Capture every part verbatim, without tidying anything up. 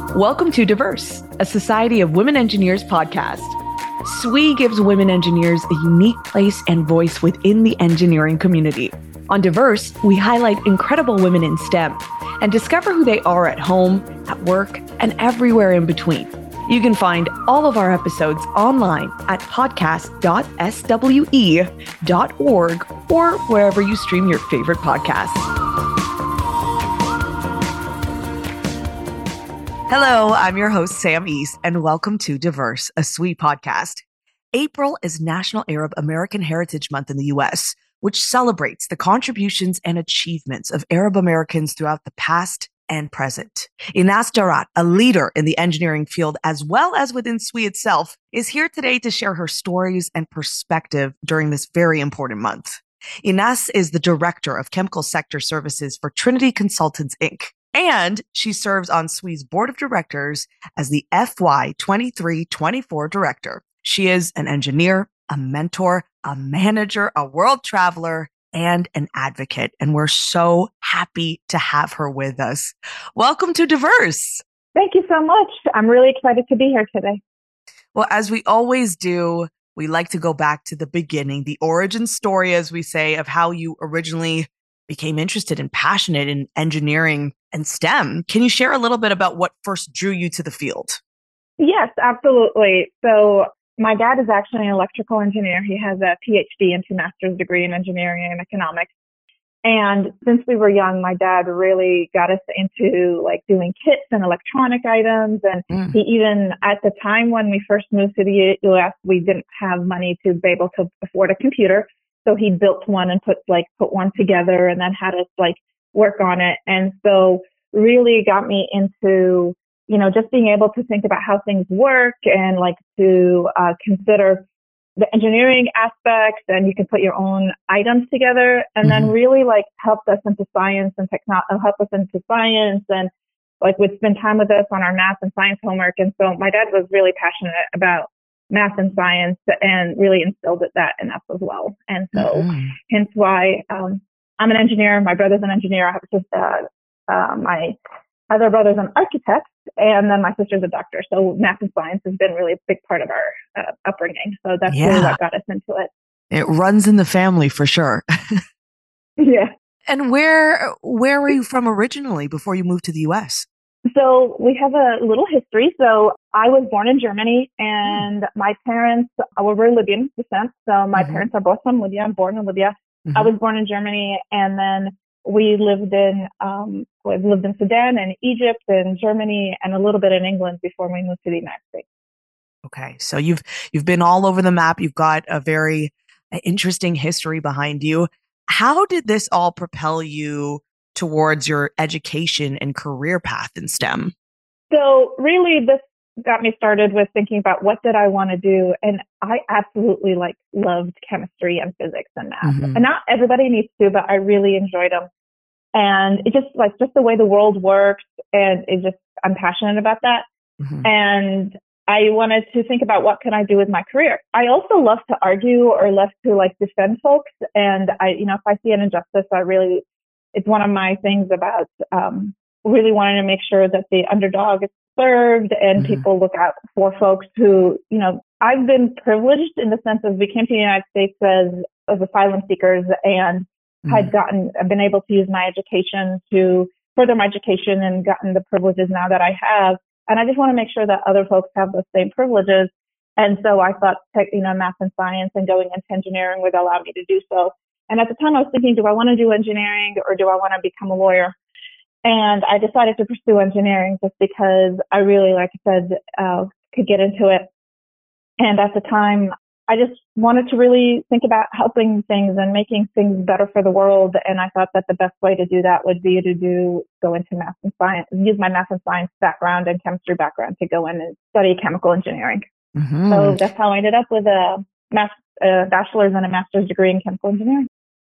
Welcome to Diverse, a Society of Women Engineers podcast. S W E gives women engineers a unique place and voice within the engineering community. On Diverse, we highlight incredible women in STEM and discover who they are at home, at work, and everywhere in between. You can find all of our episodes online at podcast dot s w e dot org or wherever you stream your favorite podcasts. Hello, I'm your host, Sam East, and welcome to Diverse, a S W E podcast. April is National Arab American Heritage Month in the U S, which celebrates the contributions and achievements of Arab Americans throughout the past and present. Inas Darat, a leader in the engineering field as well as within S W E itself, is here today to share her stories and perspective during this very important month. Inas is the Director of Chemical Sector Services for Trinity Consultants, Incorporated. And she serves on S W E's board of directors as the F Y twenty-three twenty-four director. She is an engineer, a mentor, a manager, a world traveler, and an advocate. And we're so happy to have her with us. Welcome to Diverse. Thank you so much. I'm really excited to be here today. Well, as we always do, we like to go back to the beginning, the origin story, as we say, of how you originally became interested and passionate in engineering and STEM. Can you share a little bit about what first drew you to the field? Yes, absolutely. So my dad is actually an electrical engineer. He has a P H D and two master's degree in engineering and economics. And since we were young, my dad really got us into like doing kits and electronic items. And mm. he even, at the time when we first moved to the U S, we didn't have money to be able to afford a computer. So he built one and put like put one together and then had us like work on it. And so really got me into, you know, just being able to think about how things work and like to uh, consider the engineering aspects, and you can put your own items together, and mm-hmm. then really like helped us into science and technology, help us into science, and like would spend time with us on our math and science homework. And so my dad was really passionate about math and science and really instilled that in us as well. And so mm-hmm. hence why um, I'm an engineer. My brother's an engineer. I have just uh, uh, my other brother's an architect, and then my sister's a doctor. So math and science has been really a big part of our uh, upbringing. So that's yeah. really what got us into it. It runs in the family for sure. Yeah. And where where were you from originally before you moved to the U S? So we have a little history. So I was born in Germany, and mm. my parents were Libyan descent. So my mm-hmm. parents are both from Libya. I'm born in Libya. Mm-hmm. I was born in Germany, and then we lived in um, we lived in Sudan and Egypt and Germany and a little bit in England before we moved to the United States. Okay, so you've you've been all over the map. You've got a very interesting history behind you. How did this all propel you towards your education and career path in STEM? So really, this got me started with thinking about what did I want to do. And I absolutely like loved chemistry and physics and math. Mm-hmm. And not everybody needs to, but I really enjoyed them. And it just like, just the way the world works. And it just, I'm passionate about that. Mm-hmm. And I wanted to think about what can I do with my career. I also love to argue or love to like defend folks. And I, you know, if I see an injustice, I really, it's one of my things about, um, really wanting to make sure that the underdog is served and mm-hmm. people look out for folks who, you know, I've been privileged in the sense of we came to the United States as, as asylum seekers and mm-hmm. had gotten, I've been able to use my education to further my education and gotten the privileges now that I have. And I just want to make sure that other folks have those same privileges. And so I thought, tech, you know, math and science and going into engineering would allow me to do so. And at the time I was thinking, do I want to do engineering or do I want to become a lawyer? And I decided to pursue engineering just because I really, like I said, uh, could get into it. And at the time, I just wanted to really think about helping things and making things better for the world. And I thought that the best way to do that would be to do, go into math and science, use my math and science background and chemistry background to go in and study chemical engineering. Mm-hmm. So that's how I ended up with a math, a bachelor's and a master's degree in chemical engineering.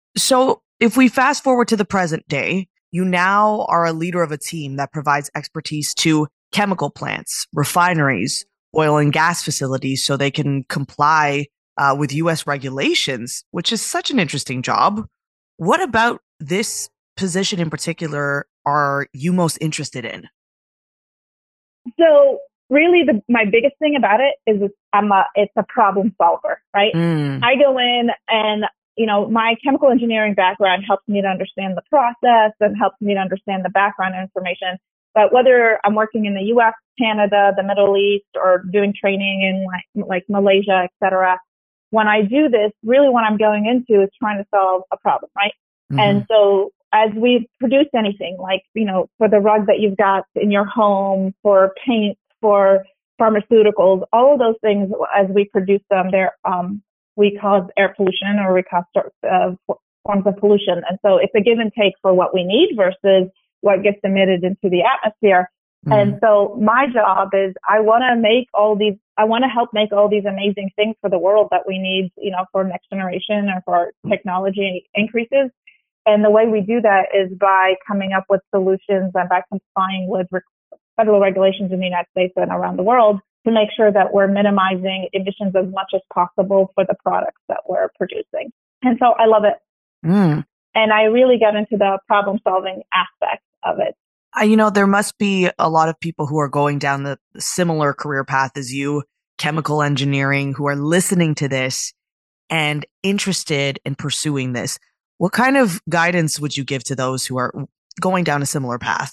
So if we fast forward to the present day, you now are a leader of a team that provides expertise to chemical plants, refineries, oil and gas facilities so they can comply uh, with U S regulations, which is such an interesting job. What about this position in particular are you most interested in? So really the, my biggest thing about it is it's, I'm a, it's a problem solver, right? Mm. I go in and, you know, my chemical engineering background helps me to understand the process and helps me to understand the background information. But whether I'm working in the U S, Canada, the Middle East, or doing training in like, like Malaysia, et cetera, when I do this, really what I'm going into is trying to solve a problem, right? Mm-hmm. And so as we produce anything, like, you know, for the rug that you've got in your home, for paint, for pharmaceuticals, all of those things, as we produce them, they're, um, we cause air pollution or we cause uh, forms of pollution. And so it's a give and take for what we need versus what gets emitted into the atmosphere. Mm. And so my job is I want to make all these, I want to help make all these amazing things for the world that we need, you know, for next generation or for technology increases. And the way we do that is by coming up with solutions and by complying with rec- federal regulations in the United States and around the world to make sure that we're minimizing emissions as much as possible for the products that we're producing. And so I love it. Mm. And I really get into the problem solving aspect of it. Uh, you know, there must be a lot of people who are going down the similar career path as you, chemical engineering, who are listening to this and interested in pursuing this. What kind of guidance would you give to those who are going down a similar path?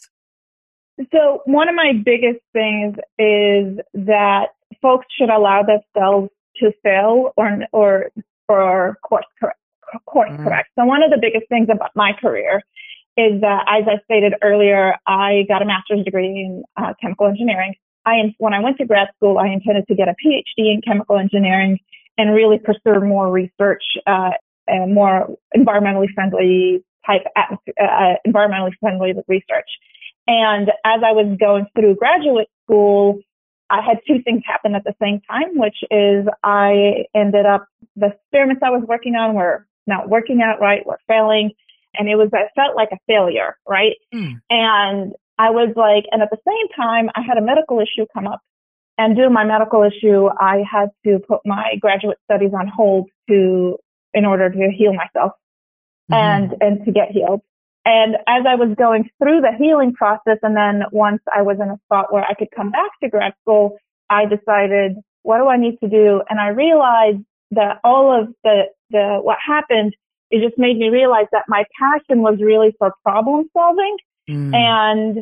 So one of my biggest things is that folks should allow themselves to fail or or or course correct. Course mm. correct. So one of the biggest things about my career is that, as I stated earlier, I got a master's degree in uh, chemical engineering. I, when I went to grad school, I intended to get a P H D in chemical engineering and really pursue more research uh, and more environmentally friendly type, uh, environmentally friendly research. And as I was going through graduate school, I had two things happen at the same time, which is I ended up, the experiments I was working on were not working out right, were failing. And it was, I felt like a failure, right? Mm. And I was like, and at the same time, I had a medical issue come up. And due to my medical issue, I had to put my graduate studies on hold to, in order to heal myself mm-hmm. and, and to get healed. And as I was going through the healing process, and then once I was in a spot where I could come back to grad school, I decided, what do I need to do? And I realized that all of the, the, what happened, it just made me realize that my passion was really for problem solving. Mm. And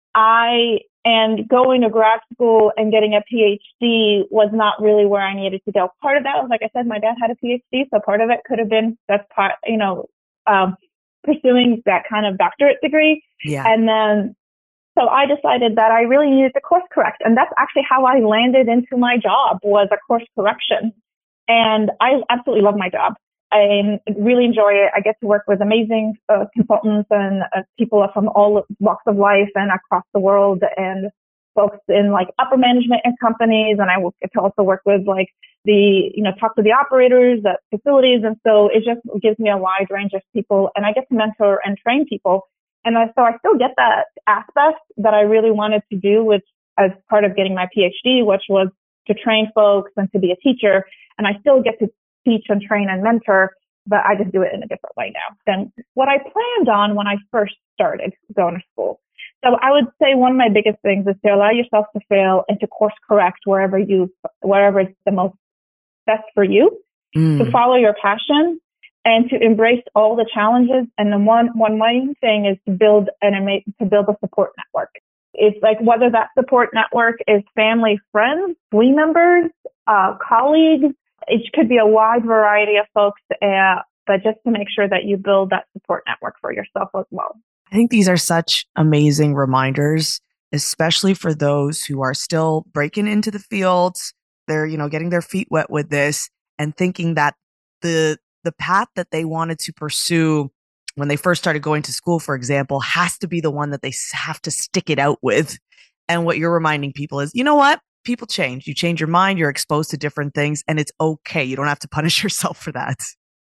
I, and going to grad school and getting a P H D was not really where I needed to go. Part of that was, like I said, my dad had a P H D. So part of it could have been, that's part, you know, um, pursuing that kind of doctorate degree. Yeah. And then, so I decided that I really needed to course correct. And that's actually how I landed into my job, was a course correction. And I absolutely love my job. I really enjoy it. I get to work with amazing uh, consultants and uh, people from all walks of life and across the world, and folks in like upper management in companies. And I get to also work with like the, you know, talk to the operators at facilities. And so it just gives me a wide range of people, and I get to mentor and train people. And I, so I still get that aspect that I really wanted to do, which as part of getting my P H D, which was to train folks and to be a teacher. And I still get to teach and train and mentor, but I just do it in a different way now than what I planned on when I first started going to school. So I would say one of my biggest things is to allow yourself to fail and to course correct wherever you, wherever it's the most best for you, mm. to follow your passion and to embrace all the challenges. And the one, one main thing is to build an amazing, to build a support network. It's like whether that support network is family, friends, team members, uh, colleagues. It could be a wide variety of folks, uh, but just to make sure that you build that support network for yourself as well. I think these are such amazing reminders, especially for those who are still breaking into the fields. They're, you know, getting their feet wet with this and thinking that the the path that they wanted to pursue when they first started going to school, for example, has to be the one that they have to stick it out with. And what you're reminding people is, you know what? People change. You change your mind. You're exposed to different things, and it's okay. You don't have to punish yourself for that.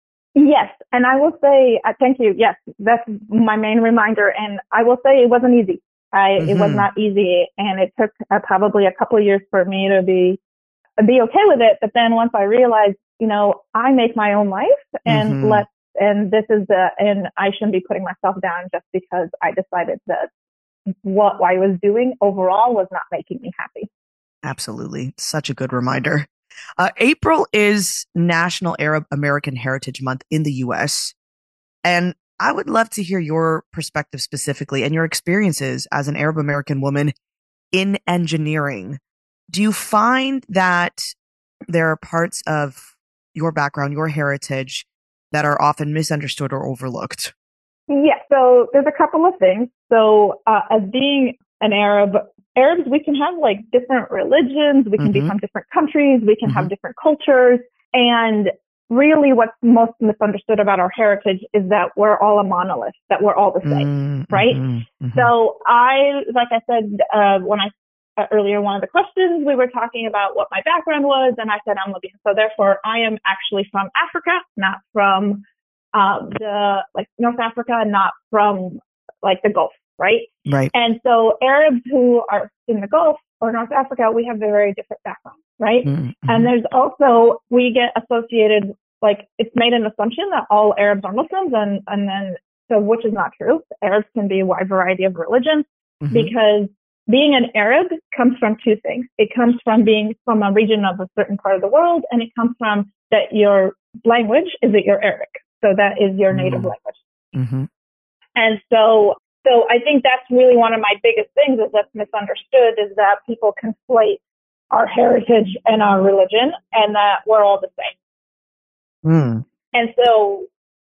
Yes. And I will say, uh, thank you. Yes, that's my main reminder. And I will say it wasn't easy. I, mm-hmm. It was not easy. And it took uh, probably a couple of years for me to be, be okay with it. But then once I realized, you know, I make my own life, and mm-hmm. let's, and this is the, and I shouldn't be putting myself down just because I decided that what I was doing overall was not making me happy. Absolutely. Such a good reminder. Uh, April is National Arab American Heritage Month in the U S. And I would love to hear your perspective specifically and your experiences as an Arab American woman in engineering. Do you find that there are parts of your background, your heritage, that are often misunderstood or overlooked? Yeah, so there's a couple of things. So uh, as being an Arab, Arabs, we can have like different religions, we can mm-hmm. be from different countries, we can mm-hmm. have different cultures. And really what's most misunderstood about our heritage is that we're all a monolith, that we're all the same, mm-hmm. right? Mm-hmm. So I, like I said, uh, when I uh, earlier, one of the questions, we were talking about what my background was, and I said I'm Libyan. So therefore, I am actually from Africa, not from um, the like North Africa, not from like the Gulf, right? Right. And so Arabs who are in the Gulf or North Africa, we have very, very different backgrounds, right? Mm-hmm. And there's also, we get associated, like it's made an assumption that all Arabs are Muslims, and, and then, so which is not true. Arabs can be a wide variety of religions mm-hmm. because being an Arab comes from two things. It comes from being from a region of a certain part of the world, and it comes from that your language is that you're Arabic. So that is your native mm-hmm. language. Mm-hmm. And so, so I think that's really one of my biggest things is that's misunderstood, is that people conflate our heritage and our religion, and that we're all the same. Mm. And so,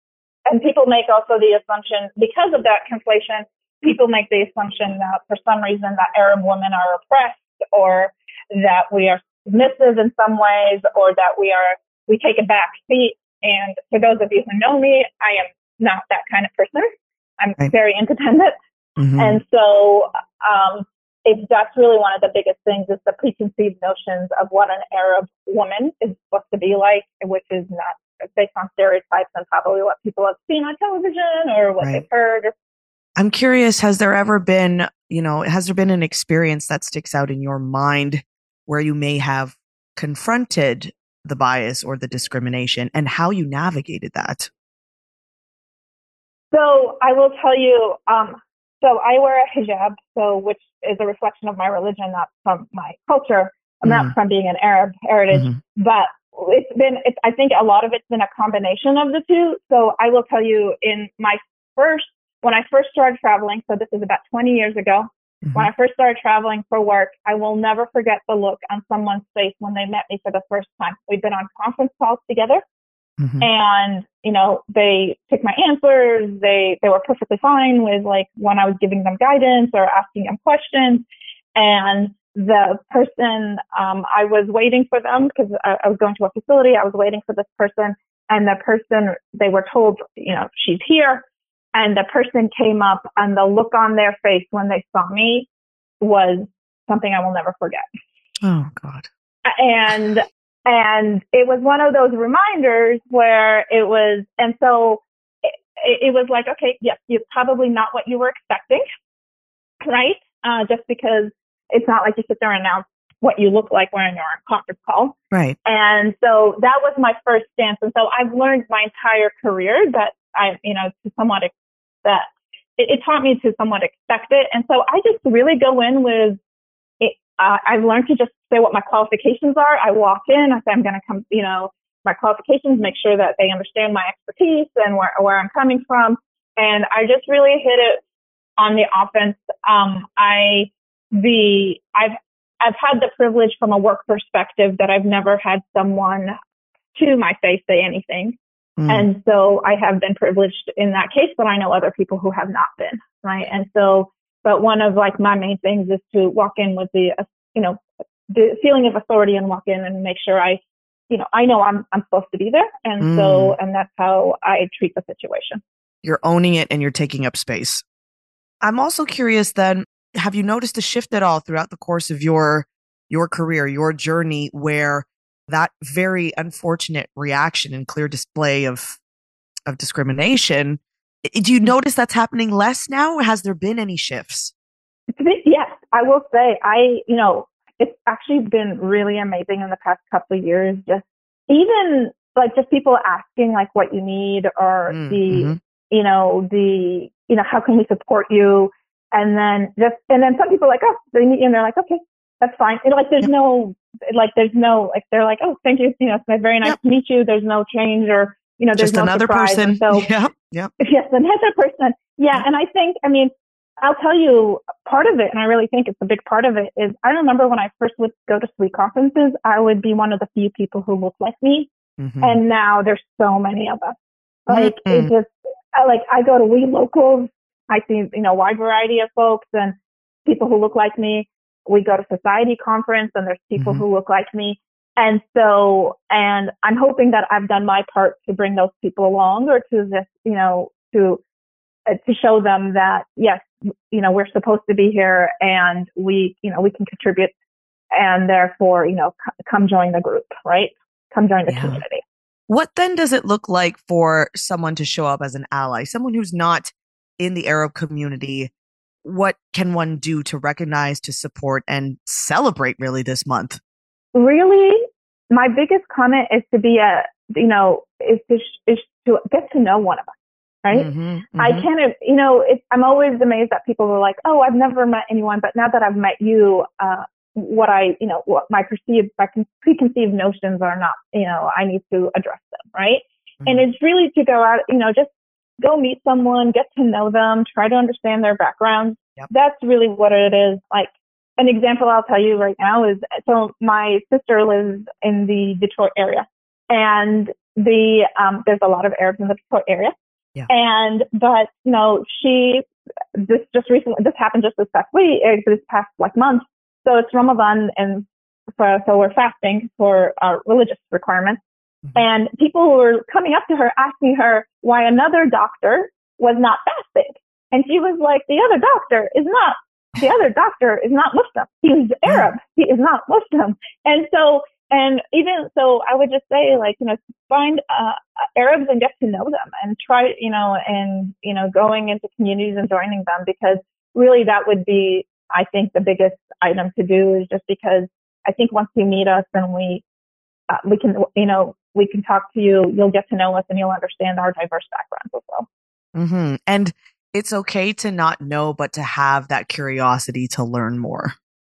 and people make also the assumption, because of that conflation, people make the assumption that for some reason that Arab women are oppressed, or that we are submissive in some ways, or that we are, we take a back seat. And for those of you who know me, I am not that kind of person. I'm right. very independent. Mm-hmm. And so, um, it, that's really one of the biggest things, is the preconceived notions of what an Arab woman is supposed to be like, which is not based on stereotypes and probably what people have seen on television or what right. they've heard. I'm curious, has there ever been, you know, has there been an experience that sticks out in your mind where you may have confronted the bias or the discrimination, and how you navigated that? So I will tell you, um, so I wear a hijab, so which is a reflection of my religion, not from my culture, mm. not from being an Arab heritage, mm-hmm. but it's been, it's, I think a lot of it's been a combination of the two. So I will tell you, in my first, when I first started traveling, so this is about twenty years ago, mm-hmm. when I first started traveling for work, I will never forget the look on someone's face when they met me for the first time. We'd been on conference calls together. Mm-hmm. And, you know, they took my answers. They, they were perfectly fine with like when I was giving them guidance or asking them questions. And the person, um, I was waiting for them because I, I was going to a facility. I was waiting for this person, and the person, they were told, you know, she's here. And the person came up, and the look on their face when they saw me was something I will never forget. Oh God. And And it was one of those reminders where it was, and so it, it was like, okay, yes, it's probably not what you were expecting, right? Uh, just because it's not like you sit there and announce what you look like when you're on a conference call. Right. And so that was my first stance. And so I've learned my entire career that I, you know, to somewhat, ex- that it, it taught me to somewhat expect it. And so I just really go in with, Uh, I've learned to just say what my qualifications are. I walk in, I say I'm going to come, you know, my qualifications, make sure that they understand my expertise and where, where I'm coming from. And I just really hit it on the offense. Um, I, the, I've, I've had the privilege from a work perspective that I've never had someone to my face say anything. Mm. And so I have been privileged in that case, but I know other people who have not been, right? And so, but one of like my main things is to walk in with the, uh, you know, the feeling of authority, and walk in and make sure I, you know, I know I'm, I'm supposed to be there. And mm. so, and that's how I treat the situation. You're owning it and you're taking up space. I'm also curious then, have you noticed a shift at all throughout the course of your, your career, your journey, where that very unfortunate reaction and clear display of, of discrimination, do you notice that's happening less now? Or has there been any shifts? Yes, I will say I, you know, it's actually been really amazing in the past couple of years. Just even like just people asking like what you need, or mm, the, mm-hmm. you know, the, you know, how can we support you? And then just, and then some people are like, oh, they meet you and they're like, okay, that's fine. And like, there's Yep. no, like, there's no, like, they're like, oh, thank you. You know, it's very nice Yep. to meet you. There's no change or, you know, there's Just no another surprise. person. And so, Yep. Yep. yes, another person. Yeah. Yep. And I think, I mean, I'll tell you part of it, and I really think it's a big part of it, is I remember when I first would go to SWE conferences, I would be one of the few people who looked like me. Mm-hmm. And now there's so many of us. Like, mm-hmm. it just, I, like, I go to We Locals, I see, you know, wide variety of folks and people who look like me. We go to Society Conference and there's people mm-hmm. who look like me. And so, and I'm hoping that I've done my part to bring those people along or to this, you know, to, uh, to show them that, yes, you know, we're supposed to be here and we, you know, we can contribute and therefore, you know, c- come join the group, right? Come join the yeah. community. What then does it look like for someone to show up as an ally, someone who's not in the Arab community? What can one do to recognize, to support, and celebrate really this month? Really, my biggest comment is to be a, you know, is to, is to get to know one of us, right? Mm-hmm, mm-hmm. I can't, you know, it's, I'm always amazed that people are like, oh, I've never met anyone, but now that I've met you, uh, what I, you know, what my perceived, my preconceived notions are not, you know, I need to address them, right? Mm-hmm. And it's really to go out, you know, just go meet someone, get to know them, try to understand their background. Yep. That's really what it is. Like an example I'll tell you right now is, so my sister lives in the Detroit area and the, um, there's a lot of Arabs in the Detroit area. Yeah. And, but, you know, she, this just recently, this happened just this past week, this past like month. So it's Ramadan and for, so we're fasting for our religious requirements. Mm-hmm. And people were coming up to her asking her why another doctor was not fasting. And she was like, the other doctor is not, the other doctor is not Muslim. He's Arab. He is not Muslim. And so, and even so, I would just say, like, you know, find uh, Arabs and get to know them and try, you know, and, you know, going into communities and joining them, because really that would be, I think, the biggest item to do, is just because I think once you meet us and we, uh, we can, you know, we can talk to you, you'll get to know us and you'll understand our diverse backgrounds as well. Mm-hmm. And it's okay to not know, but to have that curiosity to learn more.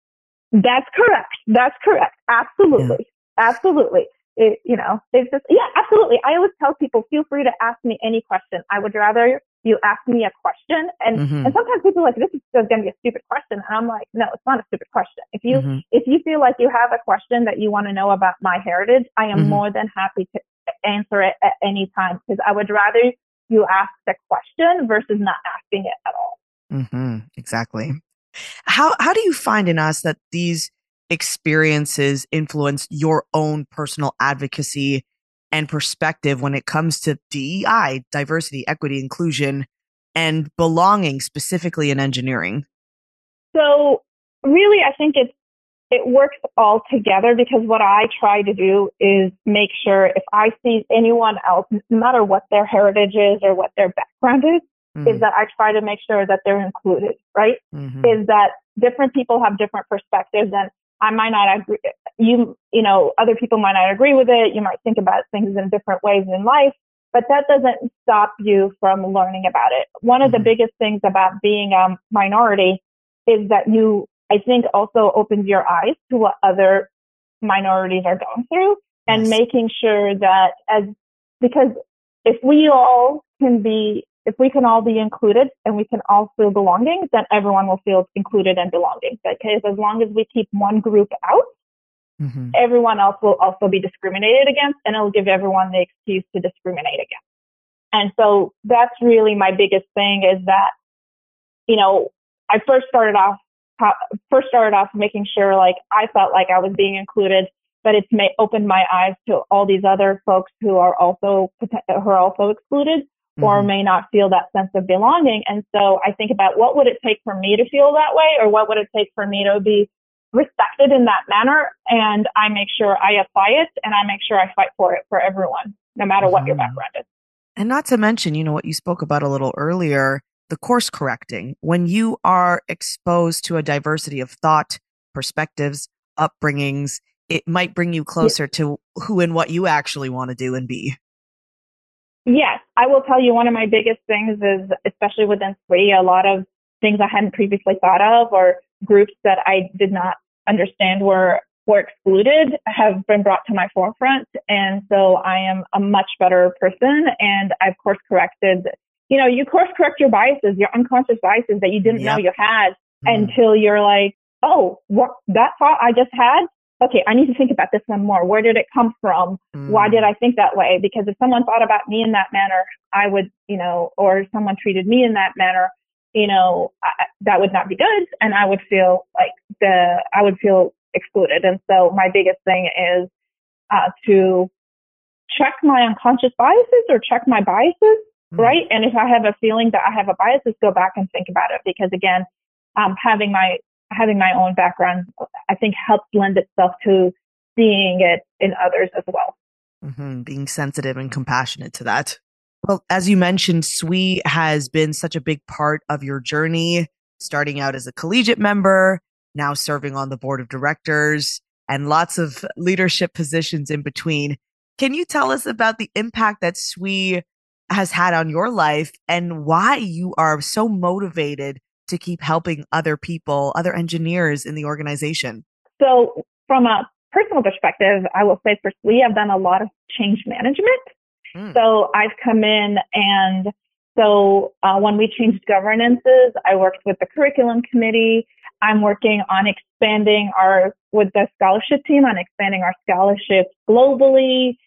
That's correct. That's correct. Absolutely. Yeah. Absolutely. It, you know, it's just, yeah, absolutely. I always tell people, feel free to ask me any question. I would rather you ask me a question. And, mm-hmm. and sometimes people are like, this is going to be a stupid question. And I'm like, no, it's not a stupid question. If you, mm-hmm. if you feel like you have a question that you want to know about my heritage, I am mm-hmm. more than happy to answer it at any time, because I would rather you ask the question versus not asking it at all. Mm-hmm. Exactly. How, how do you find in us that these experiences influence your own personal advocacy and perspective when it comes to D E I, diversity, equity, inclusion, and belonging, specifically in engineering? So really, I think it's, it works all together, because what I try to do is make sure if I see anyone else, no matter what their heritage is or what their background is, mm-hmm. is that I try to make sure that they're included, right? Mm-hmm. Is that different people have different perspectives, and I might not agree, you, you know, other people might not agree with it. You might think about things in different ways in life, but that doesn't stop you from learning about it. One of mm-hmm. the biggest things about being a minority is that you, I think, also opens your eyes to what other minorities are going through, and yes. making sure that as, because if we all can be, if we can all be included and we can all feel belonging, then everyone will feel included and belonging. Because as long as we keep one group out, mm-hmm. everyone else will also be discriminated against, and it'll give everyone the excuse to discriminate against. And so that's really my biggest thing, is that, you know, I first started off, first started off making sure like I felt like I was being included, but it's may, opened my eyes to all these other folks who are also, who are also excluded, mm-hmm. or may not feel that sense of belonging. And so I think about, what would it take for me to feel that way? Or what would it take for me to be respected in that manner? And I make sure I apply it, and I make sure I fight for it for everyone, no matter mm-hmm. what your background is. And not to mention, you know, what you spoke about a little earlier, the course correcting. When you are exposed to a diversity of thought, perspectives, upbringings, it might bring you closer yes. to who and what you actually want to do and be. Yes, I will tell you, one of my biggest things is, especially within SWE, a lot of things I hadn't previously thought of, or groups that I did not understand were were excluded have been brought to my forefront. And so I am a much better person, and I've course corrected. You know, you course correct your biases, your unconscious biases that you didn't yep. know you had mm. until you're like, oh, what, that thought I just had? Okay, I need to think about this one more. Where did it come from? Mm. Why did I think that way? Because if someone thought about me in that manner, I would, you know, or someone treated me in that manner, you know, I, that would not be good. And I would feel like the, I would feel excluded. And so my biggest thing is uh, to check my unconscious biases or check my biases, mm. right? And if I have a feeling that I have a bias, just go back and think about it. Because again, um, having my, having my own background, I think helps lend itself to seeing it in others as well. Mm-hmm. Being sensitive and compassionate to that. Well, as you mentioned, S W E has been such a big part of your journey, starting out as a collegiate member, now serving on the board of directors, and lots of leadership positions in between. Can you tell us about the impact that S W E has had on your life and why you are so motivated to keep helping other people, other engineers in the organization? So from a personal perspective, I will say for S W E, I've done a lot of change management. Mm. So I've come in and so uh, when we changed governances, I worked with the curriculum committee. I'm working on expanding our, with the scholarship team, on expanding our scholarships globally.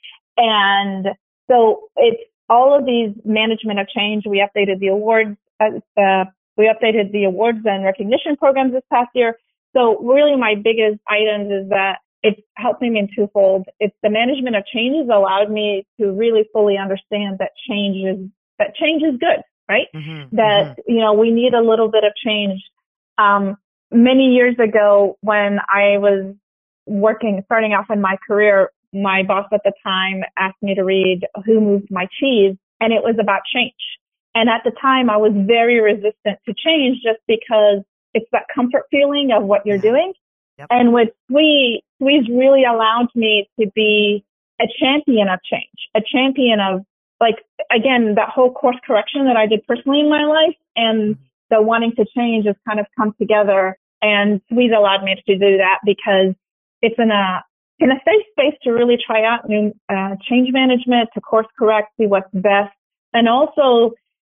And so it's all of these management of change. We updated the awards, uh, we updated the awards and recognition programs this past year. So really my biggest items is that it's helping me in twofold. It's the management of change has allowed me to really fully understand that change is, that change is good, right? Mm-hmm, that, mm-hmm. you know, we need a little bit of change. Um, many years ago when I was working, starting off in my career, my boss at the time asked me to read Who Moved My Cheese? And it was about change. And at the time I was very resistant to change just because it's that comfort feeling of what you're yeah. doing. Yep. And with S W E, S W E's really allowed me to be a champion of change, a champion of, like, again, that whole course correction that I did personally in my life and mm-hmm. the wanting to change has kind of come together. And S W E's allowed me to do that because it's in a, in a safe space to really try out new uh, change management, to course correct, see what's best. And also,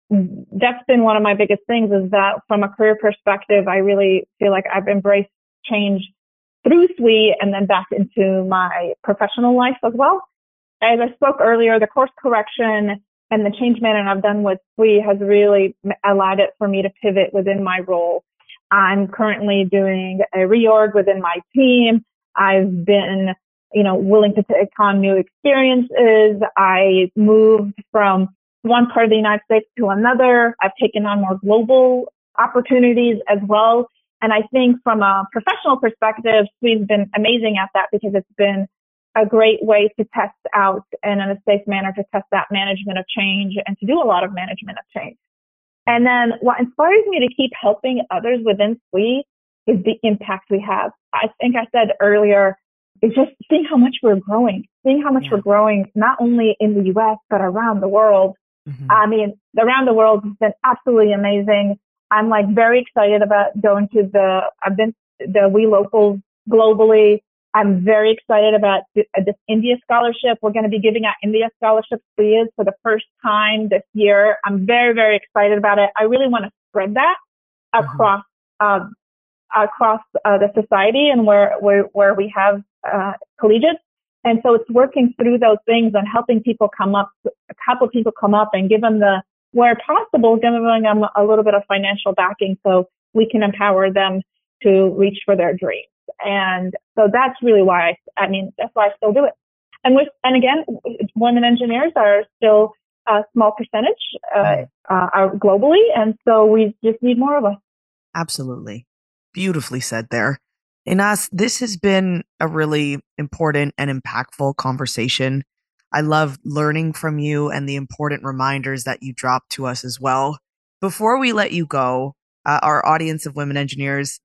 that's been one of my biggest things is that from a career perspective, I really feel like I've embraced change through S W E and then back into my professional life as well. As I spoke earlier, the course correction and the change management I've done with S W E has really allowed it for me to pivot within my role. I'm currently doing a reorg within my team. I've been, you know, willing to take on new experiences. I moved from one part of the United States to another. I've taken on more global opportunities as well. And I think from a professional perspective, S W E's been amazing at that because it's been a great way to test out and in a safe manner to test that management of change and to do a lot of management of change. And then what inspires me to keep helping others within S W E is the impact we have. I think I said earlier, it's just seeing how much we're growing, seeing how much yeah. we're growing, not only in the U S, but around the world. Mm-hmm. I mean, around the world has been absolutely amazing. I'm like very excited about going to the, I've been the We Locals globally. I'm very excited about this, uh, this India scholarship. We're going to be giving out India scholarships for the first time this year. I'm very, very excited about it. I really want to spread that across, mm-hmm. um, across uh, the society and where, where, where we have uh, collegiates. And so it's working through those things and helping people come up, a couple people come up and give them the, where possible, giving them a little bit of financial backing so we can empower them to reach for their dreams. And so that's really why I, I mean, that's why I still do it. And with, and again, women engineers are still a small percentage, uh, uh, globally. And so we just need more of us. Absolutely. Beautifully said there. Inas, this has been a really important and impactful conversation. I love learning from you and the important reminders that you drop to us as well. Before we let you go, uh, our audience of women engineers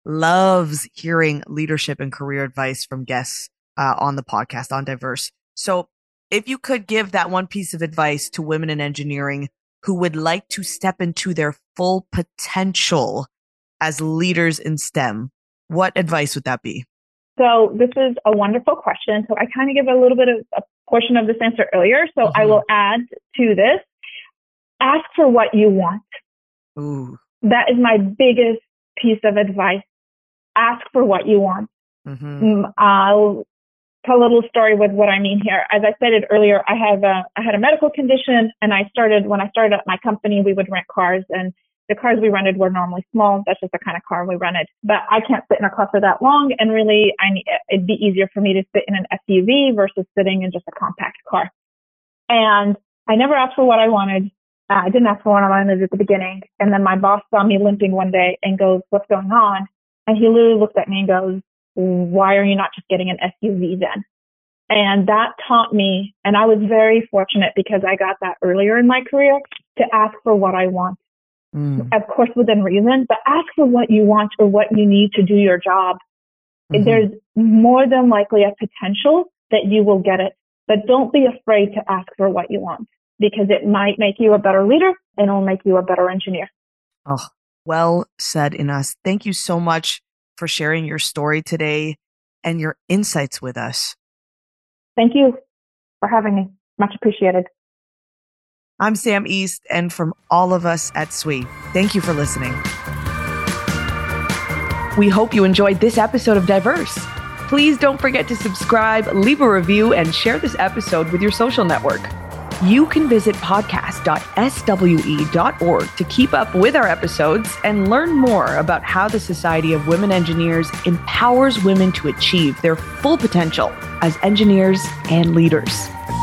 loves hearing leadership and career advice from guests uh, on the podcast on Diverse. So if you could give that one piece of advice to women in engineering who would like to step into their full potential as leaders in STEM? What advice would that be? So this is a wonderful question. So I kind of gave a little bit of a portion of this answer earlier. So mm-hmm. I will add to this. Ask for what you want. Ooh. That is my biggest piece of advice. Ask for what you want. Mm-hmm. I'll tell a little story with what I mean here. As I stated earlier, I have a, I had a medical condition, and I started, when I started at my company, we would rent cars, and the cars we rented were normally small. That's just the kind of car we rented. But I can't sit in a car for that long, and really, I need, it'd be easier for me to sit in an S U V versus sitting in just a compact car. And I never asked for what I wanted. Uh, I didn't ask for what I wanted at the beginning. And then my boss saw me limping one day and goes, "What's going on?" And he literally looked at me and goes, "Why are you not just getting an S U V then?" And that taught me, and I was very fortunate because I got that earlier in my career, to ask for what I want. Mm. Of course, within reason, but ask for what you want or what you need to do your job. Mm-hmm. There's more than likely a potential that you will get it, but don't be afraid to ask for what you want, because it might make you a better leader and it'll make you a better engineer. Oh, well said, Ines. Thank you so much for sharing your story today and your insights with us. Thank you for having me. Much appreciated. I'm Sam East, and from all of us at S W E, thank you for listening. We hope you enjoyed this episode of Diverse. Please don't forget to subscribe, leave a review, and share this episode with your social network. You can visit podcast dot S W E dot org to keep up with our episodes and learn more about how the Society of Women Engineers empowers women to achieve their full potential as engineers and leaders.